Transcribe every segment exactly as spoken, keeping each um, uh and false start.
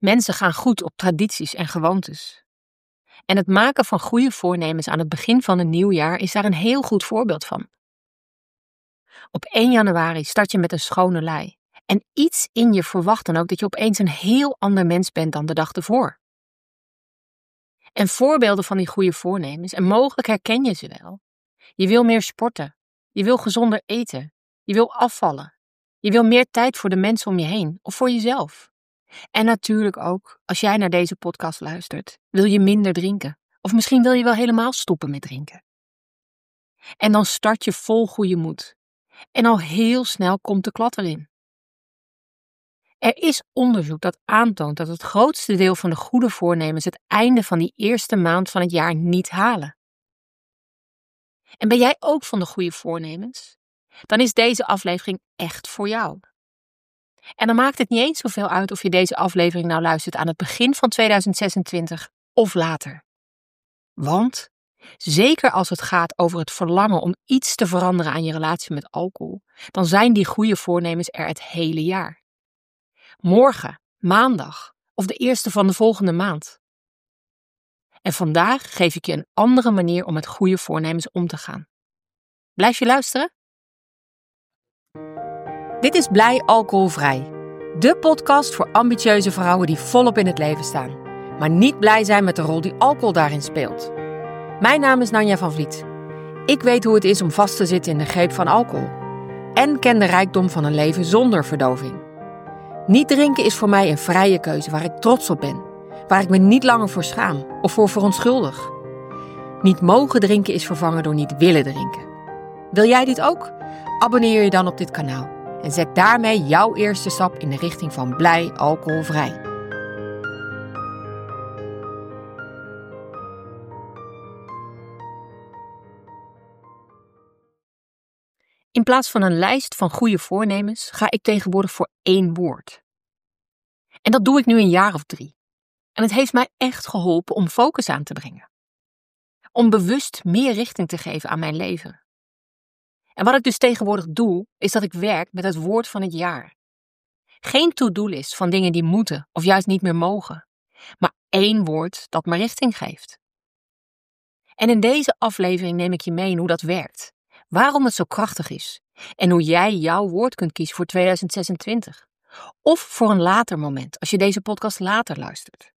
Mensen gaan goed op tradities en gewoontes. En het maken van goede voornemens aan het begin van een nieuw jaar is daar een heel goed voorbeeld van. Op één januari start je met een schone lei. En iets in je verwacht dan ook dat je opeens een heel ander mens bent dan de dag ervoor. En voorbeelden van die goede voornemens, en mogelijk herken je ze wel. Je wil meer sporten. Je wil gezonder eten. Je wil afvallen. Je wil meer tijd voor de mensen om je heen of voor jezelf. En natuurlijk ook, als jij naar deze podcast luistert, wil je minder drinken. Of misschien wil je wel helemaal stoppen met drinken. En dan start je vol goede moed. En al heel snel komt de klad erin. Er is onderzoek dat aantoont dat het grootste deel van de goede voornemens het einde van die eerste maand van het jaar niet halen. En ben jij ook van de goede voornemens? Dan is deze aflevering echt voor jou. En dan maakt het niet eens zoveel uit of je deze aflevering nou luistert aan het begin van tweeduizend zesentwintig of later. Want, zeker als het gaat over het verlangen om iets te veranderen aan je relatie met alcohol, dan zijn die goede voornemens er het hele jaar. Morgen, maandag of de eerste van de volgende maand. En vandaag geef ik je een andere manier om met goede voornemens om te gaan. Blijf je luisteren? Dit is Blij Alcoholvrij. De podcast voor ambitieuze vrouwen die volop in het leven staan, maar niet blij zijn met de rol die alcohol daarin speelt. Mijn naam is Nanja van Vliet. Ik weet hoe het is om vast te zitten in de greep van alcohol. En ken de rijkdom van een leven zonder verdoving. Niet drinken is voor mij een vrije keuze waar ik trots op ben. Waar ik me niet langer voor schaam of voor verontschuldig. Niet mogen drinken is vervangen door niet willen drinken. Wil jij dit ook? Abonneer je dan op dit kanaal. En zet daarmee jouw eerste stap in de richting van blij alcoholvrij. In plaats van een lijst van goede voornemens ga ik tegenwoordig voor één woord. En dat doe ik nu een jaar of drie. En het heeft mij echt geholpen om focus aan te brengen. Om bewust meer richting te geven aan mijn leven. En wat ik dus tegenwoordig doe, is dat ik werk met het woord van het jaar. Geen to-do-list van dingen die moeten of juist niet meer mogen. Maar één woord dat me richting geeft. En in deze aflevering neem ik je mee in hoe dat werkt. Waarom het zo krachtig is. En hoe jij jouw woord kunt kiezen voor tweeduizend zesentwintig. Of voor een later moment, als je deze podcast later luistert.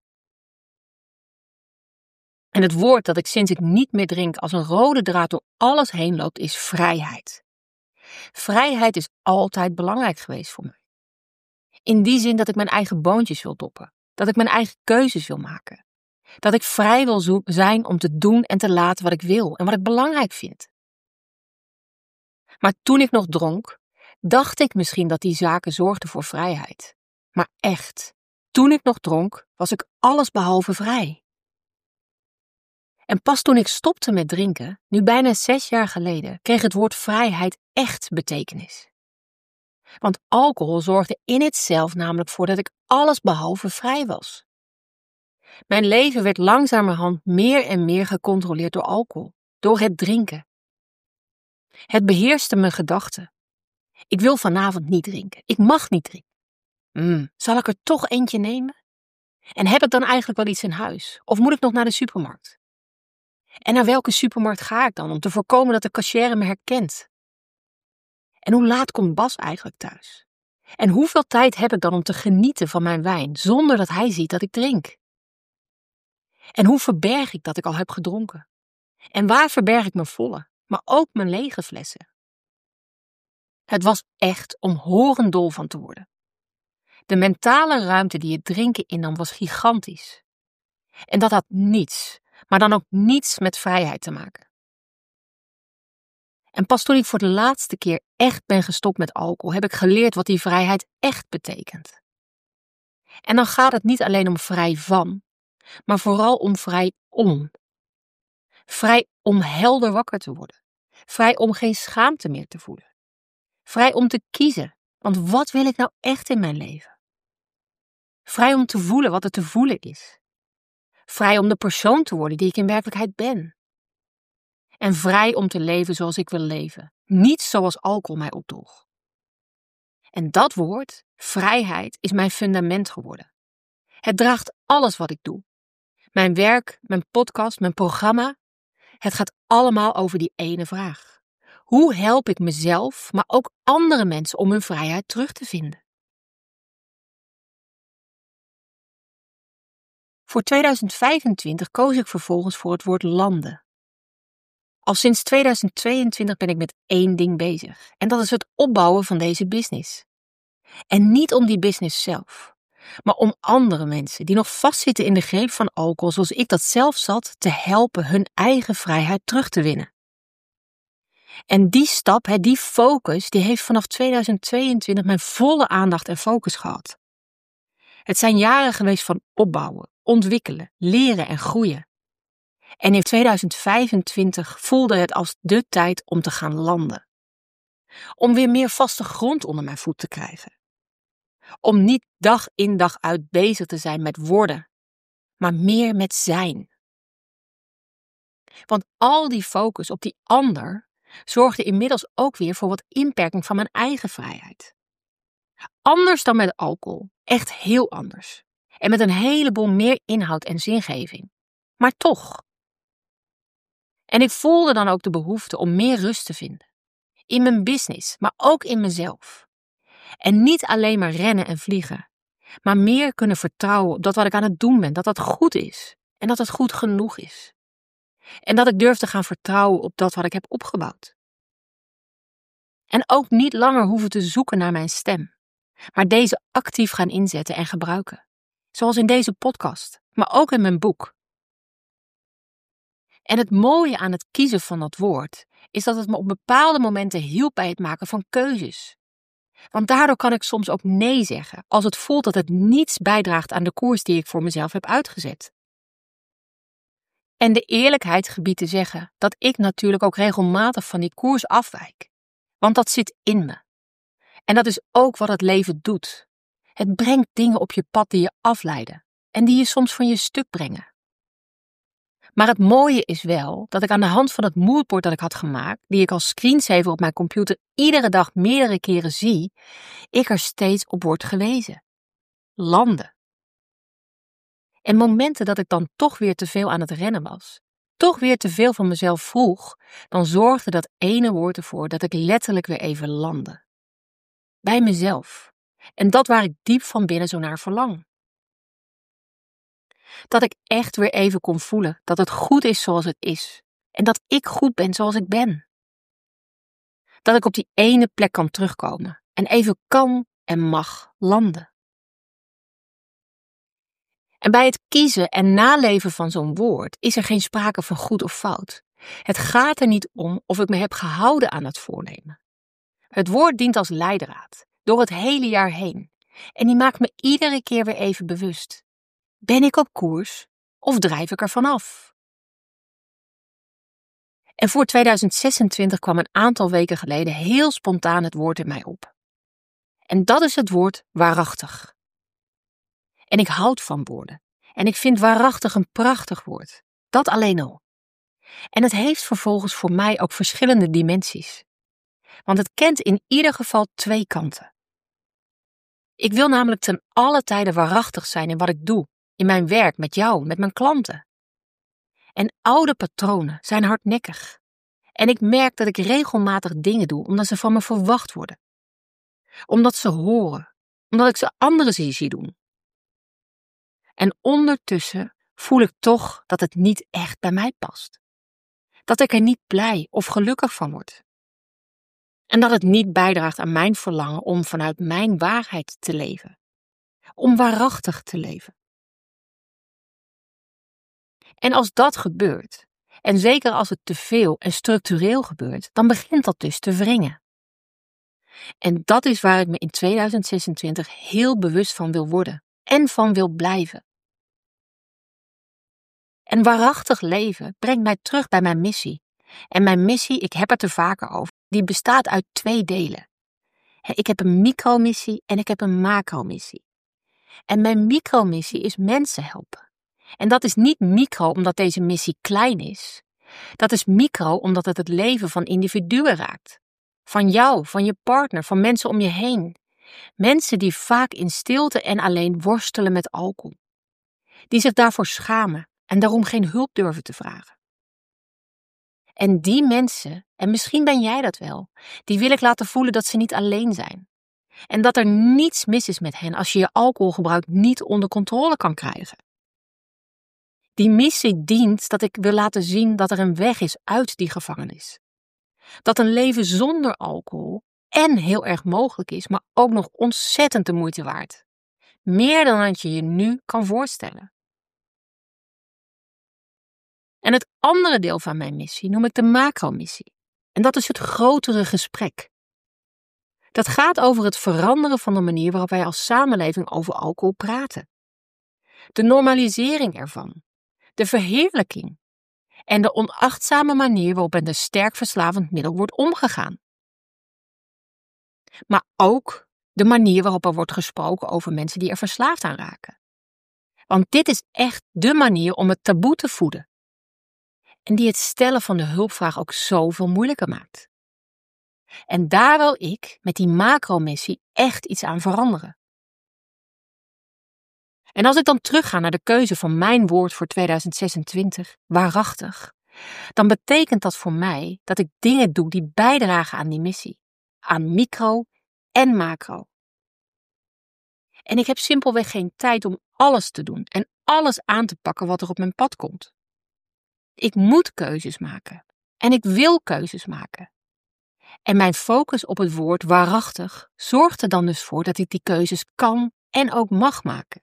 En het woord dat ik sinds ik niet meer drink als een rode draad door alles heen loopt is vrijheid. Vrijheid is altijd belangrijk geweest voor mij. In die zin dat ik mijn eigen boontjes wil doppen. Dat ik mijn eigen keuzes wil maken. Dat ik vrij wil zo- zijn om te doen en te laten wat ik wil en wat ik belangrijk vind. Maar toen ik nog dronk, dacht ik misschien dat die zaken zorgden voor vrijheid. Maar echt, toen ik nog dronk, was ik allesbehalve vrij. En pas toen ik stopte met drinken, nu bijna zes jaar geleden, kreeg het woord vrijheid echt betekenis. Want alcohol zorgde in het zelf namelijk voor dat ik allesbehalve vrij was. Mijn leven werd langzamerhand meer en meer gecontroleerd door alcohol, door het drinken. Het beheerste mijn gedachten. Ik wil vanavond niet drinken. Ik mag niet drinken. Mm, zal ik er toch eentje nemen? En heb ik dan eigenlijk wel iets in huis? Of moet ik nog naar de supermarkt? En naar welke supermarkt ga ik dan om te voorkomen dat de cashier me herkent? En hoe laat komt Bas eigenlijk thuis? En hoeveel tijd heb ik dan om te genieten van mijn wijn zonder dat hij ziet dat ik drink? En hoe verberg ik dat ik al heb gedronken? En waar verberg ik mijn volle, maar ook mijn lege flessen? Het was echt om horendol van te worden. De mentale ruimte die het drinken innam was gigantisch. En dat had niets, maar dan ook niets met vrijheid te maken. En pas toen ik voor de laatste keer echt ben gestopt met alcohol, heb ik geleerd wat die vrijheid echt betekent. En dan gaat het niet alleen om vrij van, maar vooral om vrij om. Vrij om helder wakker te worden. Vrij om geen schaamte meer te voelen. Vrij om te kiezen, want wat wil ik nou echt in mijn leven? Vrij om te voelen wat er te voelen is. Vrij om de persoon te worden die ik in werkelijkheid ben. En vrij om te leven zoals ik wil leven. Niet zoals alcohol mij opdroeg. En dat woord, vrijheid, is mijn fundament geworden. Het draagt alles wat ik doe. Mijn werk, mijn podcast, mijn programma. Het gaat allemaal over die ene vraag. Hoe help ik mezelf, maar ook andere mensen om hun vrijheid terug te vinden? Voor tweeduizend vijfentwintig koos ik vervolgens voor het woord landen. Al sinds tweeduizend tweeëntwintig ben ik met één ding bezig. En dat is het opbouwen van deze business. En niet om die business zelf, maar om andere mensen die nog vastzitten in de greep van alcohol zoals ik dat zelf zat, te helpen hun eigen vrijheid terug te winnen. En die stap, die focus, die heeft vanaf tweeduizend tweeëntwintig mijn volle aandacht en focus gehad. Het zijn jaren geweest van opbouwen, ontwikkelen, leren en groeien. En in tweeduizend vijfentwintig voelde het als de tijd om te gaan landen. Om weer meer vaste grond onder mijn voet te krijgen. Om niet dag in dag uit bezig te zijn met worden, maar meer met zijn. Want al die focus op die ander zorgde inmiddels ook weer voor wat inperking van mijn eigen vrijheid. Anders dan met alcohol, echt heel anders. En met een heleboel meer inhoud en zingeving. Maar toch. En ik voelde dan ook de behoefte om meer rust te vinden. In mijn business, maar ook in mezelf. En niet alleen maar rennen en vliegen. Maar meer kunnen vertrouwen op dat wat ik aan het doen ben, dat dat goed is. En dat het goed genoeg is. En dat ik durf te gaan vertrouwen op dat wat ik heb opgebouwd. En ook niet langer hoeven te zoeken naar mijn stem. Maar deze actief gaan inzetten en gebruiken. Zoals in deze podcast, maar ook in mijn boek. En het mooie aan het kiezen van dat woord is dat het me op bepaalde momenten hielp bij het maken van keuzes. Want daardoor kan ik soms ook nee zeggen als het voelt dat het niets bijdraagt aan de koers die ik voor mezelf heb uitgezet. En de eerlijkheid gebiedt te zeggen dat ik natuurlijk ook regelmatig van die koers afwijk. Want dat zit in me. En dat is ook wat het leven doet. Het brengt dingen op je pad die je afleiden en die je soms van je stuk brengen. Maar het mooie is wel dat ik aan de hand van het moodboard dat ik had gemaakt, die ik als screensaver op mijn computer iedere dag meerdere keren zie, ik er steeds op word gewezen. Landen. En momenten dat ik dan toch weer te veel aan het rennen was, toch weer te veel van mezelf vroeg, dan zorgde dat ene woord ervoor dat ik letterlijk weer even landde. Bij mezelf. En dat waar ik diep van binnen zo naar verlang. Dat ik echt weer even kon voelen dat het goed is zoals het is. En dat ik goed ben zoals ik ben. Dat ik op die ene plek kan terugkomen. En even kan en mag landen. En bij het kiezen en naleven van zo'n woord is er geen sprake van goed of fout. Het gaat er niet om of ik me heb gehouden aan het voornemen. Het woord dient als leidraad, door het hele jaar heen. En die maakt me iedere keer weer even bewust. Ben ik op koers of drijf ik er vanaf? En voor tweeduizend zesentwintig kwam een aantal weken geleden heel spontaan het woord in mij op. En dat is het woord waarachtig. En ik houd van woorden. En ik vind waarachtig een prachtig woord. Dat alleen al. En het heeft vervolgens voor mij ook verschillende dimensies. Want het kent in ieder geval twee kanten. Ik wil namelijk ten alle tijde waarachtig zijn in wat ik doe. In mijn werk, met jou, met mijn klanten. En oude patronen zijn hardnekkig. En ik merk dat ik regelmatig dingen doe omdat ze van me verwacht worden. Omdat ze horen. Omdat ik ze anderen zie, zie doen. En ondertussen voel ik toch dat het niet echt bij mij past. Dat ik er niet blij of gelukkig van word. En dat het niet bijdraagt aan mijn verlangen om vanuit mijn waarheid te leven. Om waarachtig te leven. En als dat gebeurt, en zeker als het te veel en structureel gebeurt, dan begint dat dus te wringen. En dat is waar ik me in tweeduizend zesentwintig heel bewust van wil worden en van wil blijven. En waarachtig leven brengt mij terug bij mijn missie. En mijn missie, ik heb het er vaker over, die bestaat uit twee delen. Ik heb een micromissie en ik heb een macromissie. En mijn micromissie is mensen helpen. En dat is niet micro omdat deze missie klein is. Dat is micro omdat het het leven van individuen raakt. Van jou, van je partner, van mensen om je heen. Mensen die vaak in stilte en alleen worstelen met alcohol. die zich daarvoor schamen en daarom geen hulp durven te vragen. En die mensen, en misschien ben jij dat wel, die wil ik laten voelen dat ze niet alleen zijn. En dat er niets mis is met hen als je je alcoholgebruik niet onder controle kan krijgen. Die missie dient dat ik wil laten zien dat er een weg is uit die gevangenis. Dat een leven zonder alcohol en heel erg mogelijk is, maar ook nog ontzettend de moeite waard. Meer dan dat je je nu kan voorstellen. En het andere deel van mijn missie noem ik de macromissie. En dat is het grotere gesprek. Dat gaat over het veranderen van de manier waarop wij als samenleving over alcohol praten. De normalisering ervan. De verheerlijking. En de onachtzame manier waarop met een sterk verslavend middel wordt omgegaan. Maar ook de manier waarop er wordt gesproken over mensen die er verslaafd aan raken. Want dit is echt de manier om het taboe te voeden. En die het stellen van de hulpvraag ook zoveel moeilijker maakt. En daar wil ik met die macromissie echt iets aan veranderen. En als ik dan terugga naar de keuze van mijn woord voor tweeduizend zesentwintig, waarachtig, dan betekent dat voor mij dat ik dingen doe die bijdragen aan die missie. Aan micro en macro. En ik heb simpelweg geen tijd om alles te doen en alles aan te pakken wat er op mijn pad komt. Ik moet keuzes maken. En ik wil keuzes maken. En mijn focus op het woord waarachtig zorgt er dan dus voor dat ik die keuzes kan en ook mag maken.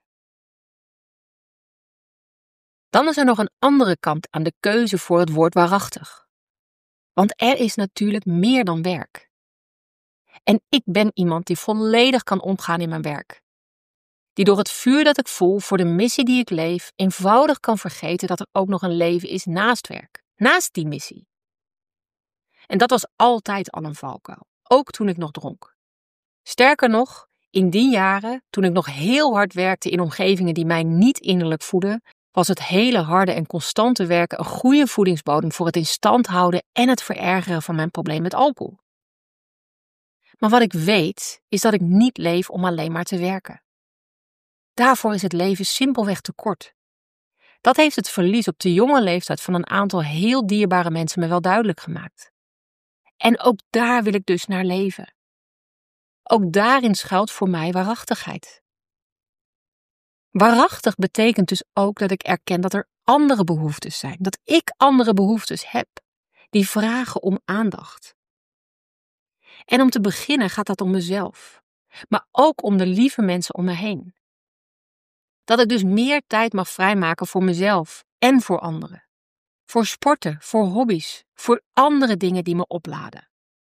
Dan is er nog een andere kant aan de keuze voor het woord waarachtig. Want er is natuurlijk meer dan werk. En ik ben iemand die volledig kan omgaan in mijn werk. Die door het vuur dat ik voel voor de missie die ik leef, eenvoudig kan vergeten dat er ook nog een leven is naast werk. Naast die missie. En dat was altijd al een valkuil. Ook toen ik nog dronk. Sterker nog, in die jaren, toen ik nog heel hard werkte in omgevingen die mij niet innerlijk voeden, was het hele harde en constante werken een goede voedingsbodem voor het in stand houden en het verergeren van mijn probleem met alcohol. Maar wat ik weet, is dat ik niet leef om alleen maar te werken. Daarvoor is het leven simpelweg te kort. Dat heeft het verlies op de jonge leeftijd van een aantal heel dierbare mensen me wel duidelijk gemaakt. En ook daar wil ik dus naar leven. Ook daarin schuilt voor mij waarachtigheid. Waarachtig betekent dus ook dat ik erken dat er andere behoeftes zijn. Dat ik andere behoeftes heb, die vragen om aandacht. En om te beginnen gaat dat om mezelf. Maar ook om de lieve mensen om me heen. Dat ik dus meer tijd mag vrijmaken voor mezelf en voor anderen. Voor sporten, voor hobby's, voor andere dingen die me opladen.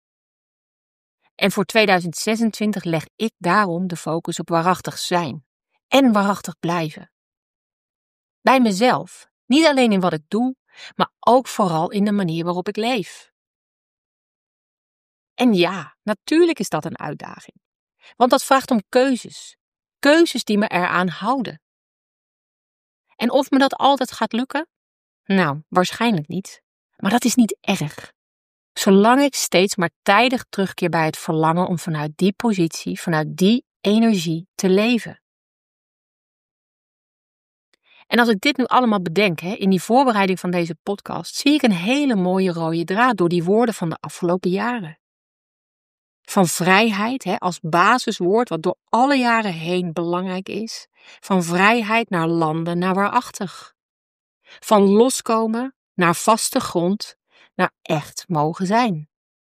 En voor tweeduizend zesentwintig leg ik daarom de focus op waarachtig zijn en waarachtig blijven. Bij mezelf, niet alleen in wat ik doe, maar ook vooral in de manier waarop ik leef. En ja, natuurlijk is dat een uitdaging. Want dat vraagt om keuzes. Keuzes die me eraan houden. En of me dat altijd gaat lukken? Nou, waarschijnlijk niet. Maar dat is niet erg. Zolang ik steeds maar tijdig terugkeer bij het verlangen om vanuit die positie, vanuit die energie te leven. En als ik dit nu allemaal bedenk, hè, in die voorbereiding van deze podcast, zie ik een hele mooie rode draad door die woorden van de afgelopen jaren. Van vrijheid, hè, als basiswoord wat door alle jaren heen belangrijk is. Van vrijheid naar landen, naar waarachtig. Van loskomen naar vaste grond, naar echt mogen zijn.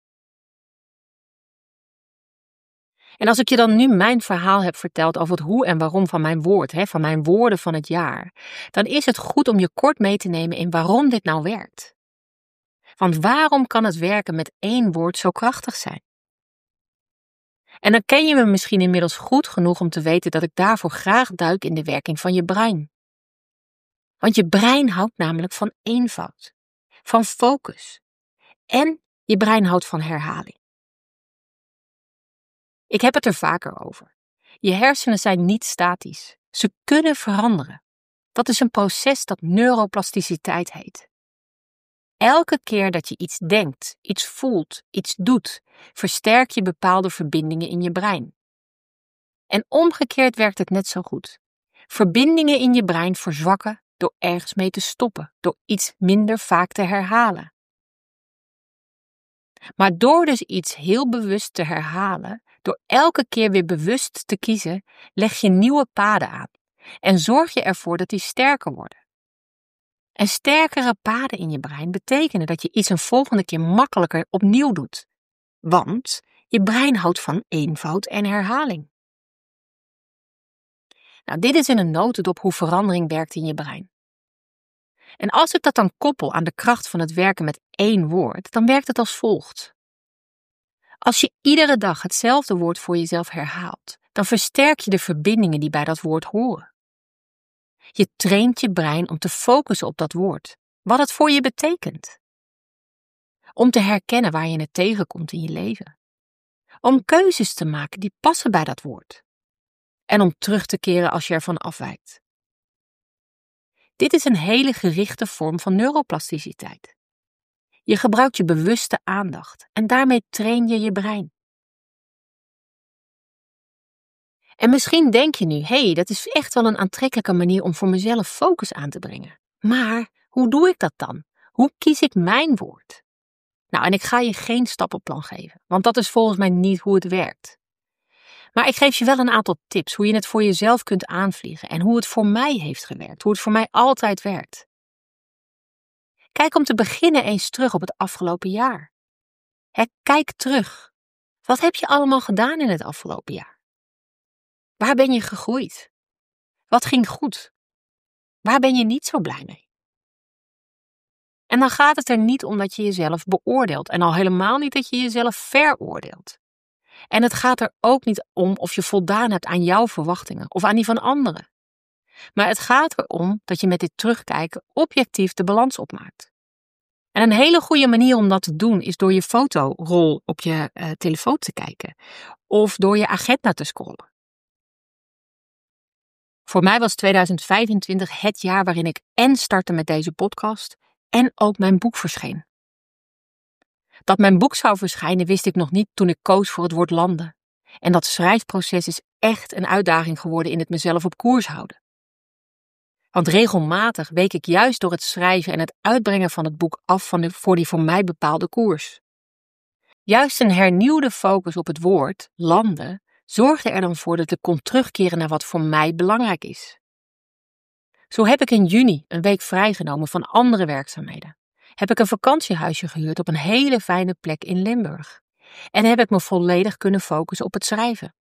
En als ik je dan nu mijn verhaal heb verteld over het hoe en waarom van mijn woord, hè, van mijn woorden van het jaar, dan is het goed om je kort mee te nemen in waarom dit nou werkt. Want waarom kan het werken met één woord zo krachtig zijn? En dan ken je me misschien inmiddels goed genoeg om te weten dat ik daarvoor graag duik in de werking van je brein. Want je brein houdt namelijk van eenvoud, van focus. En je brein houdt van herhaling. Ik heb het er vaker over. Je hersenen zijn niet statisch. Ze kunnen veranderen. Dat is een proces dat neuroplasticiteit heet. Elke keer dat je iets denkt, iets voelt, iets doet, versterk je bepaalde verbindingen in je brein. En omgekeerd werkt het net zo goed. Verbindingen in je brein verzwakken door ergens mee te stoppen, door iets minder vaak te herhalen. Maar door dus iets heel bewust te herhalen, door elke keer weer bewust te kiezen, leg je nieuwe paden aan en zorg je ervoor dat die sterker worden. En sterkere paden in je brein betekenen dat je iets een volgende keer makkelijker opnieuw doet. Want je brein houdt van eenvoud en herhaling. Nou, dit is in een notendop hoe verandering werkt in je brein. En als ik dat dan koppel aan de kracht van het werken met één woord, dan werkt het als volgt. Als je iedere dag hetzelfde woord voor jezelf herhaalt, dan versterk je de verbindingen die bij dat woord horen. Je traint je brein om te focussen op dat woord, wat het voor je betekent. Om te herkennen waar je het tegenkomt in je leven. Om keuzes te maken die passen bij dat woord. En om terug te keren als je ervan afwijkt. Dit is een hele gerichte vorm van neuroplasticiteit. Je gebruikt je bewuste aandacht en daarmee train je je brein. En misschien denk je nu, hé, hey, dat is echt wel een aantrekkelijke manier om voor mezelf focus aan te brengen. Maar hoe doe ik dat dan? Hoe kies ik mijn woord? Nou, en ik ga je geen stappenplan geven, want dat is volgens mij niet hoe het werkt. Maar ik geef je wel een aantal tips hoe je het voor jezelf kunt aanvliegen en hoe het voor mij heeft gewerkt, hoe het voor mij altijd werkt. Kijk om te beginnen eens terug op het afgelopen jaar. He, kijk terug. Wat heb je allemaal gedaan in het afgelopen jaar? Waar ben je gegroeid? Wat ging goed? Waar ben je niet zo blij mee? En dan gaat het er niet om dat je jezelf beoordeelt en al helemaal niet dat je jezelf veroordeelt. En het gaat er ook niet om of je voldaan hebt aan jouw verwachtingen of aan die van anderen. Maar het gaat erom dat je met dit terugkijken objectief de balans opmaakt. En een hele goede manier om dat te doen is door je fotorol op je uh, telefoon te kijken of door je agenda te scrollen. Voor mij was tweeduizend vijfentwintig het jaar waarin ik en startte met deze podcast en ook mijn boek verscheen. Dat mijn boek zou verschijnen wist ik nog niet toen ik koos voor het woord landen. En dat schrijfproces is echt een uitdaging geworden in het mezelf op koers houden. Want regelmatig week ik juist door het schrijven en het uitbrengen van het boek af van de, voor die voor mij bepaalde koers. Juist een hernieuwde focus op het woord, landen, zorgde er dan voor dat ik kon terugkeren naar wat voor mij belangrijk is. Zo heb ik in juni een week vrijgenomen van andere werkzaamheden. Heb ik een vakantiehuisje gehuurd op een hele fijne plek in Limburg. En heb ik me volledig kunnen focussen op het schrijven.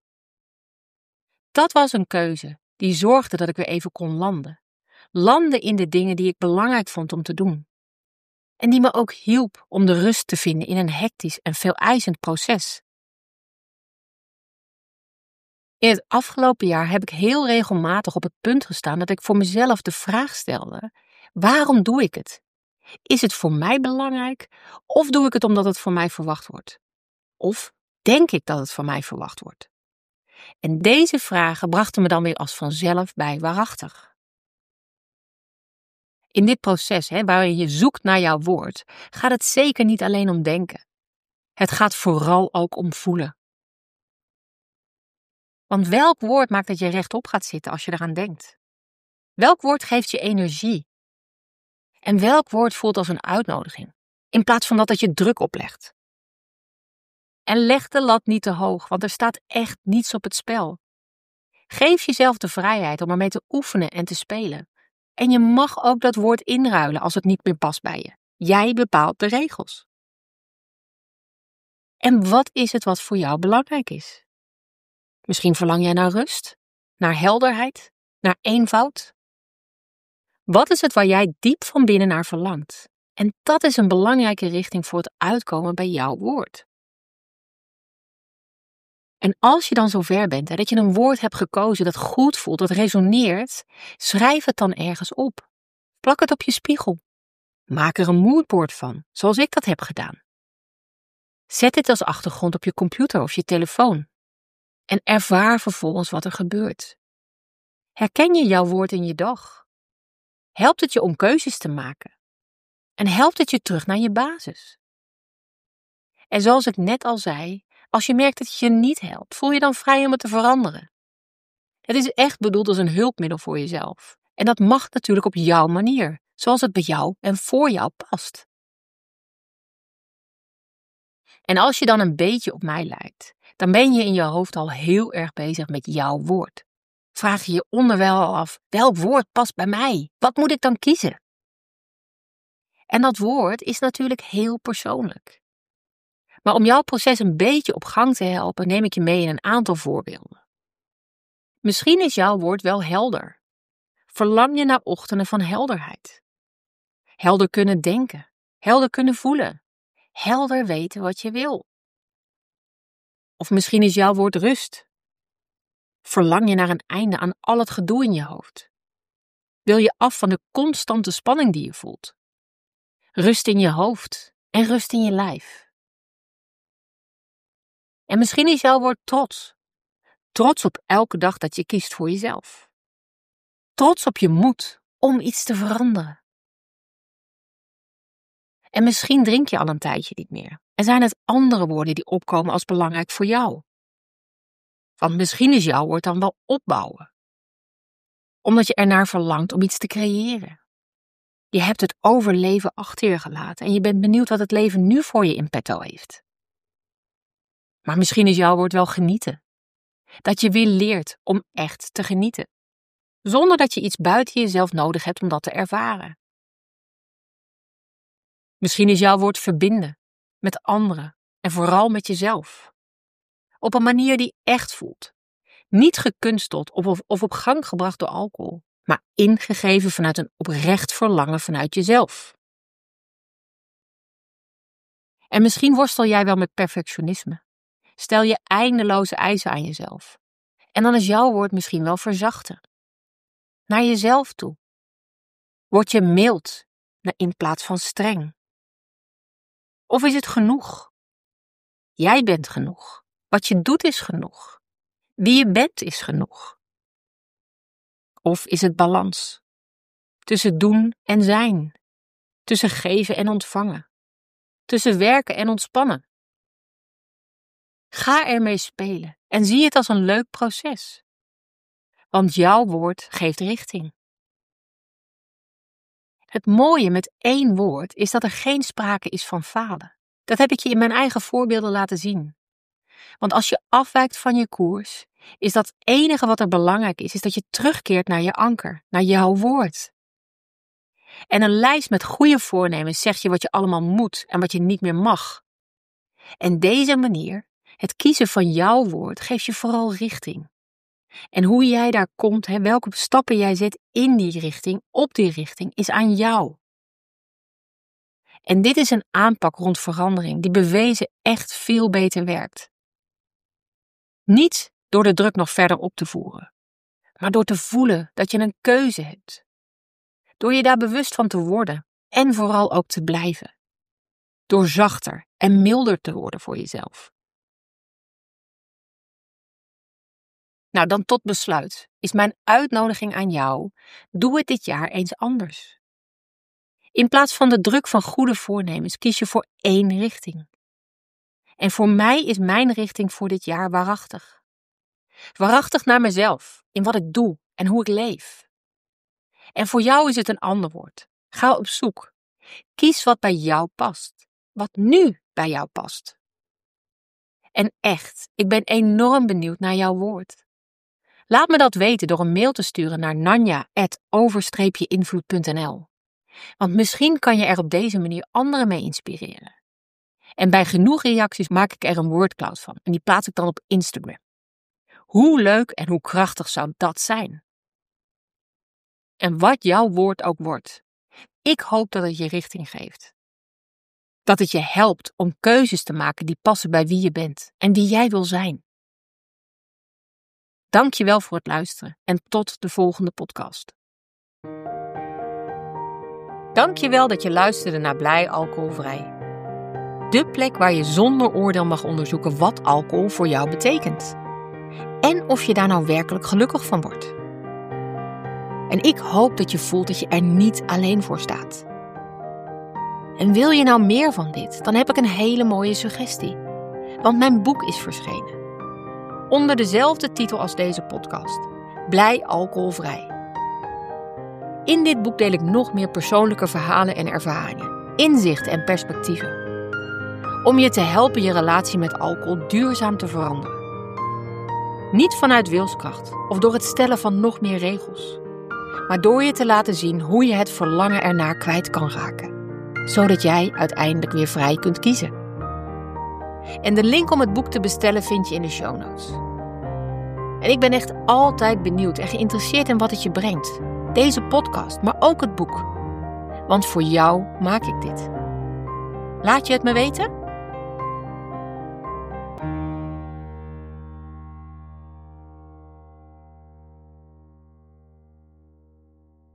Dat was een keuze die zorgde dat ik weer even kon landen. Landen in de dingen die ik belangrijk vond om te doen. En die me ook hielp om de rust te vinden in een hectisch en veeleisend proces. In het afgelopen jaar heb ik heel regelmatig op het punt gestaan dat ik voor mezelf de vraag stelde: waarom doe ik het? Is het voor mij belangrijk of doe ik het omdat het van mij verwacht wordt? Of denk ik dat het van mij verwacht wordt? En deze vragen brachten me dan weer als vanzelf bij waarachtig. In dit proces, hè, waarin je zoekt naar jouw woord, gaat het zeker niet alleen om denken. Het gaat vooral ook om voelen. Want welk woord maakt dat je rechtop gaat zitten als je eraan denkt? Welk woord geeft je energie? En welk woord voelt als een uitnodiging, in plaats van dat het je druk oplegt? En leg de lat niet te hoog, want er staat echt niets op het spel. Geef jezelf de vrijheid om ermee te oefenen en te spelen. En je mag ook dat woord inruilen als het niet meer past bij je. Jij bepaalt de regels. En wat is het wat voor jou belangrijk is? Misschien verlang jij naar rust, naar helderheid, naar eenvoud? Wat is het waar jij diep van binnen naar verlangt? En dat is een belangrijke richting voor het uitkomen bij jouw woord. En als je dan zover bent en dat je een woord hebt gekozen dat goed voelt, dat resoneert, schrijf het dan ergens op. Plak het op je spiegel. Maak er een moodboard van, zoals ik dat heb gedaan. Zet dit als achtergrond op je computer of je telefoon. En ervaar vervolgens wat er gebeurt. Herken je jouw woord in je dag? Helpt het je om keuzes te maken? En helpt het je terug naar je basis? En zoals ik net al zei, als je merkt dat het je niet helpt, voel je dan vrij om het te veranderen. Het is echt bedoeld als een hulpmiddel voor jezelf. En dat mag natuurlijk op jouw manier, zoals het bij jou en voor jou past. En als je dan een beetje op mij lijkt, dan ben je in je hoofd al heel erg bezig met jouw woord. Vraag je je onderwijl al af, welk woord past bij mij? Wat moet ik dan kiezen? En dat woord is natuurlijk heel persoonlijk. Maar om jouw proces een beetje op gang te helpen, neem ik je mee in een aantal voorbeelden. Misschien is jouw woord wel helder. Verlang je naar ochtenden van helderheid? Helder kunnen denken, helder kunnen voelen, helder weten wat je wil. Of misschien is jouw woord rust. Verlang je naar een einde aan al het gedoe in je hoofd? Wil je af van de constante spanning die je voelt? Rust in je hoofd en rust in je lijf. En misschien is jouw woord trots. Trots op elke dag dat je kiest voor jezelf. Trots op je moed om iets te veranderen. En misschien drink je al een tijdje niet meer. En zijn het andere woorden die opkomen als belangrijk voor jou. Want misschien is jouw woord dan wel opbouwen. Omdat je ernaar verlangt om iets te creëren. Je hebt het overleven achter je gelaten en je bent benieuwd wat het leven nu voor je in petto heeft. Maar misschien is jouw woord wel genieten. Dat je weer leert om echt te genieten. Zonder dat je iets buiten jezelf nodig hebt om dat te ervaren. Misschien is jouw woord verbinden met anderen en vooral met jezelf. Op een manier die echt voelt. Niet gekunsteld of, of op gang gebracht door alcohol, maar ingegeven vanuit een oprecht verlangen vanuit jezelf. En misschien worstel jij wel met perfectionisme. Stel je eindeloze eisen aan jezelf. En dan is jouw woord misschien wel verzachten. Naar jezelf toe. Word je mild in plaats van streng? Of is het genoeg? Jij bent genoeg. Wat je doet is genoeg. Wie je bent is genoeg. Of is het balans? Tussen doen en zijn. Tussen geven en ontvangen. Tussen werken en ontspannen. Ga ermee spelen en zie het als een leuk proces. Want jouw woord geeft richting. Het mooie met één woord is dat er geen sprake is van falen. Dat heb ik je in mijn eigen voorbeelden laten zien. Want als je afwijkt van je koers, is dat het enige wat er belangrijk is, is dat je terugkeert naar je anker, naar jouw woord. En een lijst met goede voornemens zegt je wat je allemaal moet en wat je niet meer mag. En deze manier, het kiezen van jouw woord, geeft je vooral richting. En hoe jij daar komt, hè, welke stappen jij zet in die richting, op die richting, is aan jou. En dit is een aanpak rond verandering die bewezen echt veel beter werkt. Niet door de druk nog verder op te voeren, maar door te voelen dat je een keuze hebt. Door je daar bewust van te worden en vooral ook te blijven. Door zachter en milder te worden voor jezelf. Nou, dan tot besluit is mijn uitnodiging aan jou, doe het dit jaar eens anders. In plaats van de druk van goede voornemens kies je voor één richting. En voor mij is mijn richting voor dit jaar waarachtig. Waarachtig naar mezelf, in wat ik doe en hoe ik leef. En voor jou is het een ander woord. Ga op zoek. Kies wat bij jou past. Wat nu bij jou past. En echt, ik ben enorm benieuwd naar jouw woord. Laat me dat weten door een mail te sturen naar nanja at over invloed punt n l. Want misschien kan je er op deze manier anderen mee inspireren. En bij genoeg reacties maak ik er een wordcloud van en die plaats ik dan op Instagram. Hoe leuk en hoe krachtig zou dat zijn? En wat jouw woord ook wordt, ik hoop dat het je richting geeft. Dat het je helpt om keuzes te maken die passen bij wie je bent en wie jij wil zijn. Dank je wel voor het luisteren en tot de volgende podcast. Dank je wel dat je luisterde naar Blij Alcoholvrij. De plek waar je zonder oordeel mag onderzoeken wat alcohol voor jou betekent. En of je daar nou werkelijk gelukkig van wordt. En ik hoop dat je voelt dat je er niet alleen voor staat. En wil je nou meer van dit, dan heb ik een hele mooie suggestie. Want mijn boek is verschenen. Onder dezelfde titel als deze podcast. Blij alcoholvrij. In dit boek deel ik nog meer persoonlijke verhalen en ervaringen, inzichten en perspectieven. Om je te helpen je relatie met alcohol duurzaam te veranderen. Niet vanuit wilskracht of door het stellen van nog meer regels. Maar door je te laten zien hoe je het verlangen ernaar kwijt kan raken. Zodat jij uiteindelijk weer vrij kunt kiezen. En de link om het boek te bestellen vind je in de show notes. En ik ben echt altijd benieuwd en geïnteresseerd in wat het je brengt. Deze podcast, maar ook het boek. Want voor jou maak ik dit. Laat je het me weten?